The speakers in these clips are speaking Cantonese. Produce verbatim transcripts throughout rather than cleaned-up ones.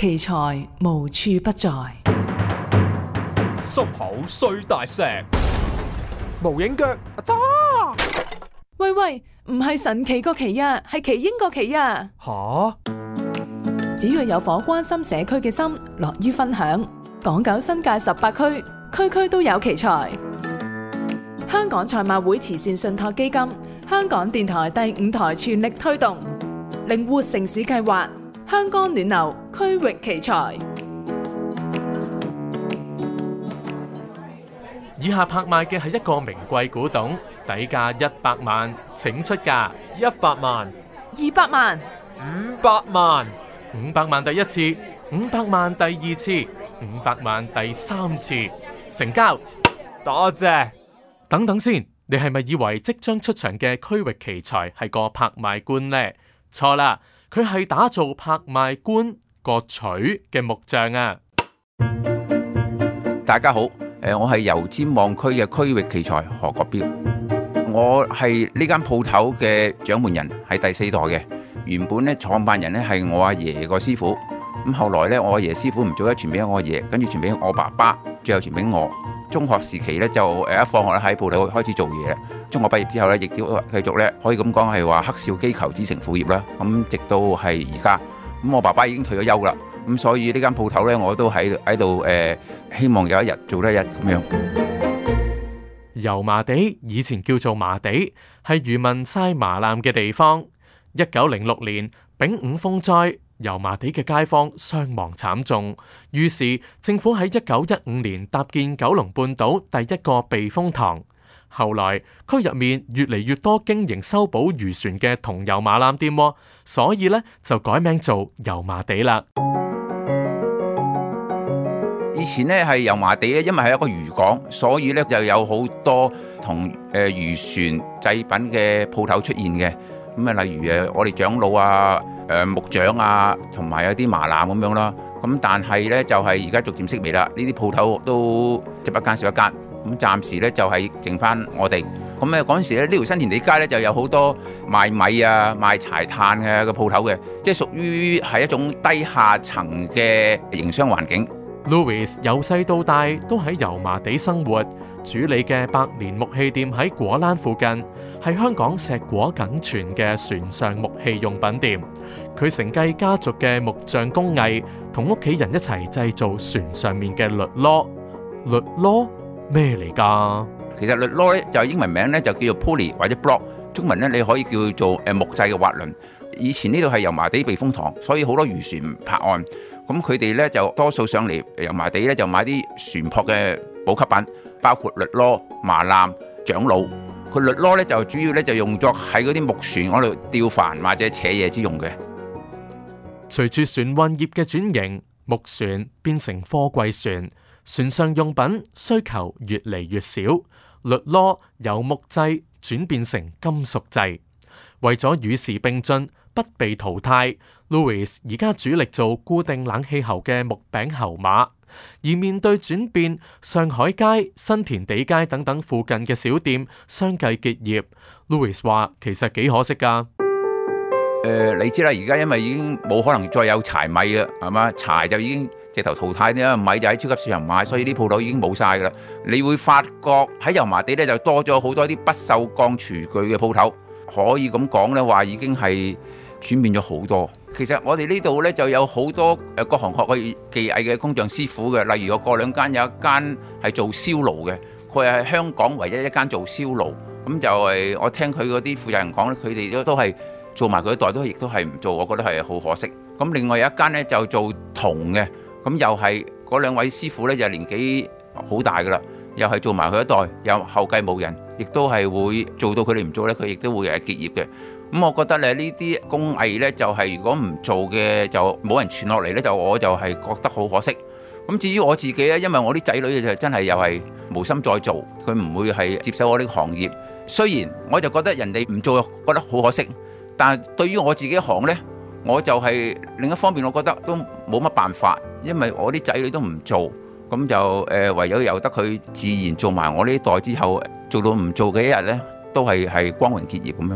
奇才無處不在。 心口碎大石，無影腳阿渣。 喂喂，唔係神奇個奇啊，係奇英個奇啊！ 吓， 只要有顆關心社區嘅心，樂於分享，港九新界十八區，區區都有奇才。香港賽馬會慈善信託基金、香港電台第五台全力推動靈活城市計劃，香港暖流區域奇才。 以下拍賣嘅係一個名貴古董，底價一百萬，請出價。 一百萬、 二百萬、 五百萬、 五百萬第一次，五百萬第二次，五百萬第三次，成交。 多謝。 等等先，你係咪以為即將出場嘅區域奇才係個拍賣官呢？錯啦，佢係打造拍賣官個錘嘅木匠啊！ 大家好，誒，我係油尖旺區嘅區域奇才何國標，我係呢間鋪頭嘅掌門人，係第四代嘅。原本咧創辦人咧係我阿爺個師傅，咁後來咧我阿爺師傅唔做咧，傳俾我阿爺，跟住傳俾我爸爸，最後傳俾我。中學時期咧就誒一放學咧喺鋪頭開始做嘢啦。中學畢業之後咧，亦都繼續咧可以咁講係話黑少機構子承父業啦。咁直到係而家，咁我爸爸已經退咗休啦。咁所以呢間鋪頭咧，我都喺喺度誒，希望有一日做得一日咁樣。 油麻地以前叫做麻地，係漁民曬麻欖嘅地方。一九零六年丙午風災，油麻地嘅街坊傷亡慘重，於是政府喺一九一五年搭建九龍半島第一個避風塘。後來區入面越嚟越多經營修補漁船嘅同油馬攬店，所以呢就改名做油麻地啦。 以前呢係油麻地咧，因為係一個漁港，所以呢就有好多同誒漁船製品嘅鋪頭出現嘅。咁啊，例如誒我哋長老啊、誒木匠啊，同埋有啲麻攬咁樣啦。咁但係呢，就係而家逐漸式微啦，呢啲鋪頭都執一間少一間。咁暫時呢，就係剩翻我哋。咁咧嗰陣時咧，呢條新填地街呢，就有好多賣米啊、賣柴炭嘅個鋪頭嘅，即係屬於係一種低下層嘅營商環境。 Louis 由細到大都喺油麻地生活，主理嘅百年木器店喺果欄附近，係香港碩果僅存嘅船上木器用品店。佢承繼家族嘅木匠工藝，同屋企人一齊製造船上面嘅律囉。律囉咩嚟㗎？ 其實律囉咧就英文名咧就叫做 pulley 或者 block， 中文咧你可以叫做誒木製嘅滑輪。以前呢度係油麻地避風塘，所以好多漁船泊岸。咁佢哋咧就多數上嚟油麻地咧就買啲船舶嘅補給品，包括律囉、麻攬、長老。佢律囉咧就主要咧就用作喺嗰啲木船嗰度吊帆或者扯嘢之用嘅。 隨住船運業嘅轉型，木船變成貨櫃船，船上用品需求越嚟越少，律囉由木製轉變成金屬製。為咗與時並進，不被淘汰， Louis 而家主力做固定冷氣喉嘅木柄喉馬。而面對轉變，上海街、新填地街等等附近嘅小店相繼結業。Louis 話其實幾可惜㗎。 誒、呃，你知啦，而家因為已經冇可能再有柴米啦，係嘛？柴就已經直頭淘汰啲啦，米就喺超級市場買，所以啲鋪頭已經冇晒㗎啦。你會發覺喺油麻地咧就多咗好多啲不鏽鋼廚具嘅鋪頭，可以咁講咧話已經係轉變咗好多。其實我哋呢度咧就有好多誒各行各業技藝嘅工匠師傅嘅，例如我過兩間有一間係做燒爐嘅，佢係香港唯一一間做燒爐。咁就係我聽佢嗰啲負責人講咧，佢哋都都係做埋佢一代都亦都係唔做，我覺得係好可惜。咁另外有一間咧就做銅嘅，咁又係嗰兩位師傅咧就年紀好大噶啦，又係做埋佢一代，又後繼無人，亦都係會做到佢哋唔做咧，佢亦都會係結業嘅。咁我覺得咧呢啲工藝咧就係如果唔做嘅就冇人傳落嚟咧，就我就係覺得好可惜。咁至於我自己咧，因為我啲仔女就真係又係無心再做，佢唔會係接手我呢個行業。雖然我就覺得人哋唔做覺得好可惜，但係對於我自己行呢，我就係另一方面，我覺得都冇乜辦法，因為我啲仔女都唔做，咁就誒唯有由得佢自然做埋我呢代之後，做到唔做嘅一日呢，都係係光榮結業咁樣。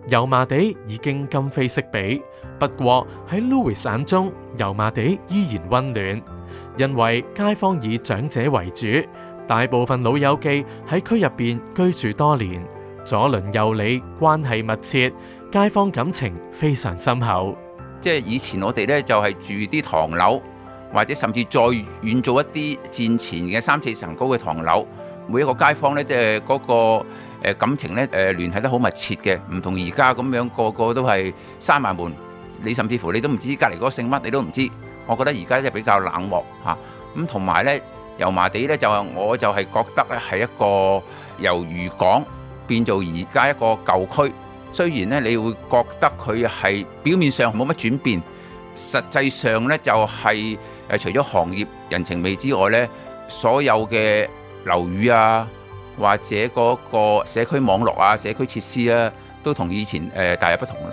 油麻地已經今非昔比，不過喺 Louis 眼中，油麻地依然溫暖，因為街坊以長者為主，大部分老友記喺區入邊居住多年，左鄰右里關係密切，街坊感情非常深厚。 即係以前我哋呢，就係住啲唐樓，或者甚至再遠做一啲戰前嘅三四層高嘅唐樓，每一個街坊呢，即係嗰個誒感情咧，誒聯繫得好密切嘅，唔同而家咁樣個個都係閂埋門，你甚至乎你都唔知隔離嗰個姓乜，你都唔知。我覺得而家即係比較冷漠嚇。咁同埋咧，油麻地咧就我就係覺得咧係一個由漁港變做而家一個舊區。雖然咧你會覺得佢係表面上冇乜轉變，實際上咧就係誒除咗行業人情味之外咧，所有嘅樓宇啊，或者嗰個社區網絡啊、社區設施啊，都同以前誒大有不同啦。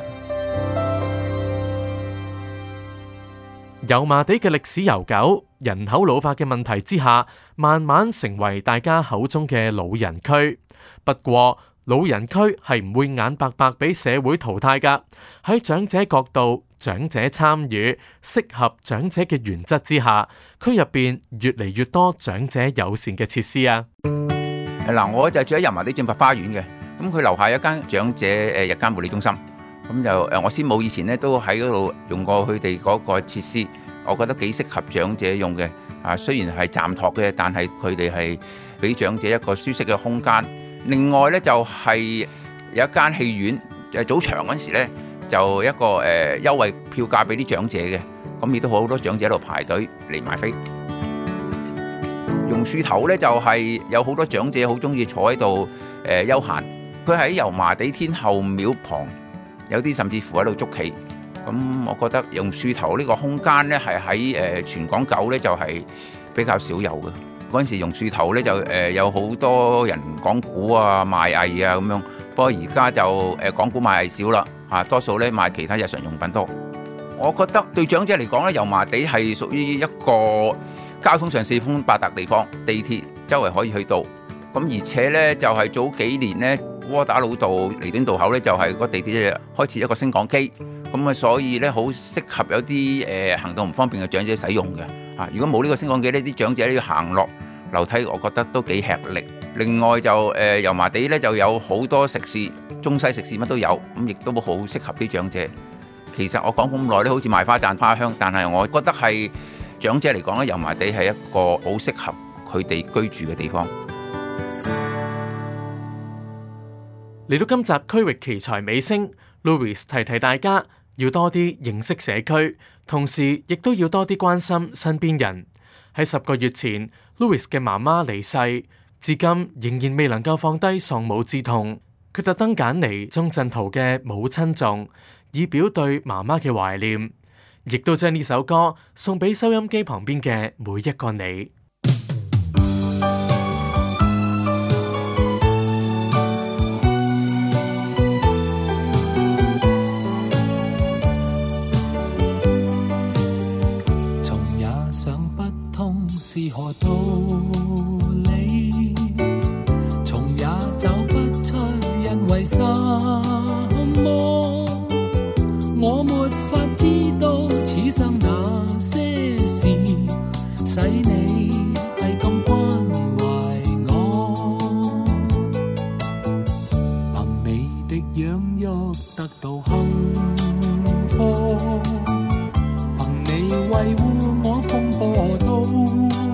油麻地嘅歷史悠久，人口老化嘅問題之下，慢慢成為大家口中嘅老人區。不過，老人區係唔會眼白白俾社會淘汰㗎。喺長者角度、長者參與、適合長者嘅原則之下，區入邊越嚟越多長者友善嘅設施啊！ 嗱，我就住喺油麻地駿發花園嘅，咁佢樓下有一間長者誒日間護理中心，咁就誒我師母以前咧都喺嗰度用過佢哋嗰個設施，我覺得幾適合長者用嘅。啊，雖然係暫託嘅，但係佢哋係俾長者一個舒適嘅空間。另外咧就係有一間戲院，誒早場嗰陣時咧就一個誒優惠票價俾啲長者嘅，咁亦都好多長者喺度排隊嚟買飛。榕樹頭咧就係有好多長者好中意坐喺度誒休閒，佢喺油麻地天后廟旁，有啲甚至乎喺度捉棋。咁我覺得榕樹頭呢個空間咧係喺誒全港九咧就係比較少有嘅。嗰陣時榕樹頭咧就誒有好多人講古啊、賣藝啊咁樣，不過而家就誒講古賣藝少啦，嚇多數咧賣其他日常用品多。我覺得對長者嚟講咧，油麻地係屬於一個交通上四通八達地方，地鐵周圍可以去到。咁而且咧就係早幾年咧，窩打老道彌敦道口咧就係個地鐵開設一個升降機，咁啊所以咧好適合有啲誒行動唔方便嘅長者使用嘅。啊，如果冇呢個升降機呢，啲長者要行落樓梯，我覺得都幾吃力。另外就誒油麻地咧就有好多食肆，中西食肆乜都有，咁亦都好適合啲長者。其實我講咁耐咧，好似賣花讚花香，但係我覺得係長者嚟講咧，油麻地係一個好適合佢哋居住嘅地方。 嚟到今集區域奇才尾聲 ，Louis 提提大家要多啲認識社區，同時亦都要多啲關心身邊人。喺十個月前 ，Louis 嘅媽媽離世，至今仍然未能夠放低喪母之痛。佢特登揀嚟鍾鎮濤嘅《母親頌》，以表對媽媽嘅懷念，亦都將呢首歌送俾收音機旁邊嘅每一個你。 是何道理？從也找不出，因為什麼？我沒法知道此生那些事，使你係咁關懷我。憑你的養育得到幸福，憑你維護我風波度。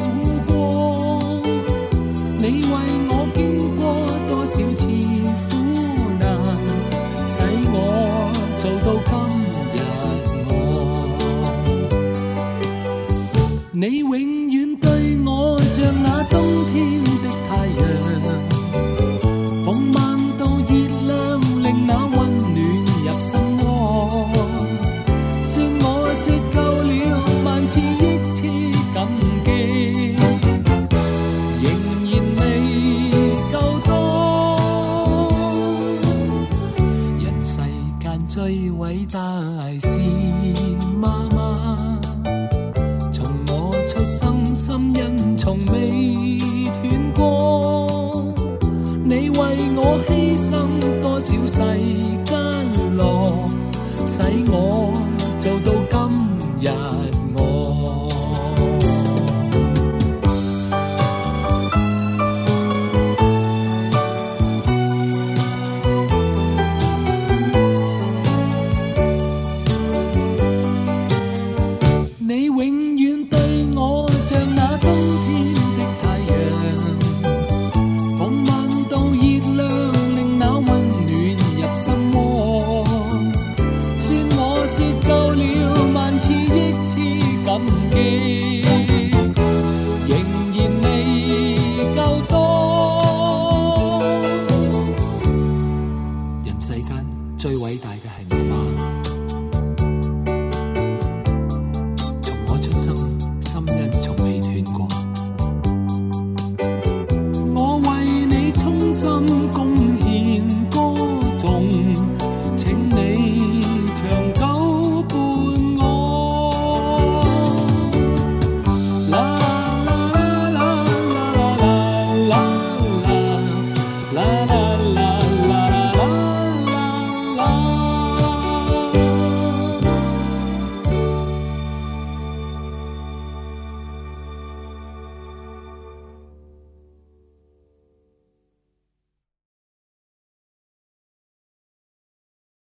你為我經過多少次苦難，使我做到今日我。你永遠對我像那冬天的太陽，逢晚到熱亮，令那溫暖入心窩。說我說夠了，萬次億次感激。最偉大是媽媽，從我出生記。